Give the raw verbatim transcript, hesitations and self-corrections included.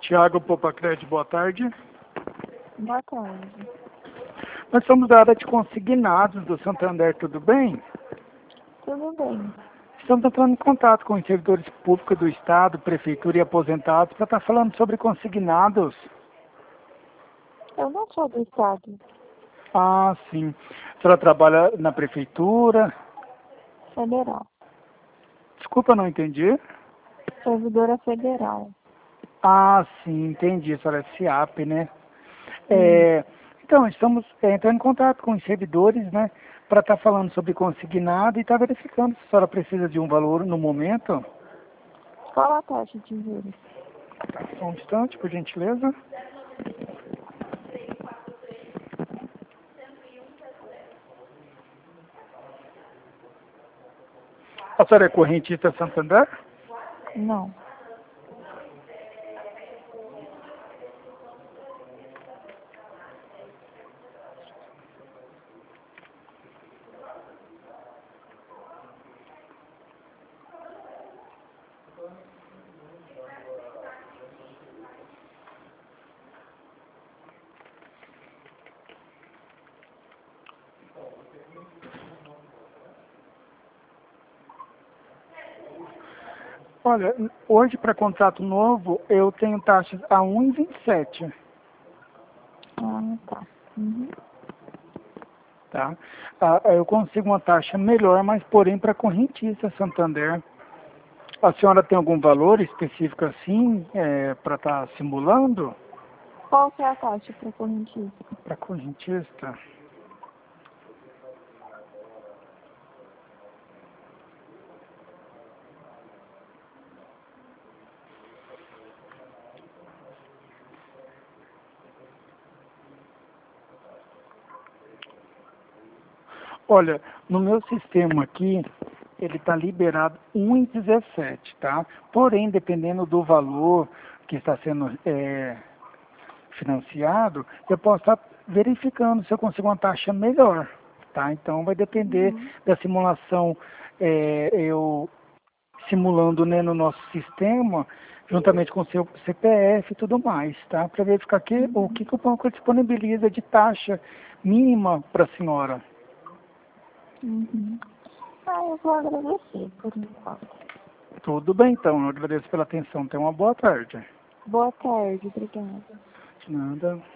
Tiago Popacred, boa tarde. Boa tarde. Nós somos da área de consignados do Santander, tudo bem? Tudo bem. Estamos entrando em contato com os servidores públicos do Estado, Prefeitura e aposentados para estar falando sobre consignados. Eu não sou do Estado. Ah, sim. A senhora trabalha na Prefeitura? Federal. Desculpa, não entendi. Servidora federal. Ah, sim, entendi. A senhora é SIAP, né? É, então, estamos é, entrando em contato com os servidores, né? Para estar falando sobre consignado e estar verificando se a senhora precisa de um valor no momento. Qual a taxa de juros? Tá, só um instante, por gentileza. A senhora é correntista Santander? Não. Olha, hoje para contrato novo eu tenho taxas a um vírgula vinte e sete. Ah, tá. Uhum. Tá? Ah, eu consigo uma taxa melhor, mas porém para correntista Santander. A senhora tem algum valor específico assim é, para estar simulando? Qual que é a taxa para correntista? Para correntista? Olha, no meu sistema aqui, ele está liberado um vírgula dezessete, tá? Porém, dependendo do valor que está sendo é, financiado, eu posso estar verificando se eu consigo uma taxa melhor, tá? Então, vai depender Uhum. da simulação, é, eu simulando, né, no nosso sistema, juntamente com o seu C P F e tudo mais, tá? Para verificar que, o que, que o banco disponibiliza de taxa mínima para a senhora. Uhum. Ah, eu vou agradecer por enquanto. Tudo bem, então. Eu agradeço pela atenção. Tenha uma boa tarde. Boa tarde, obrigada. De nada.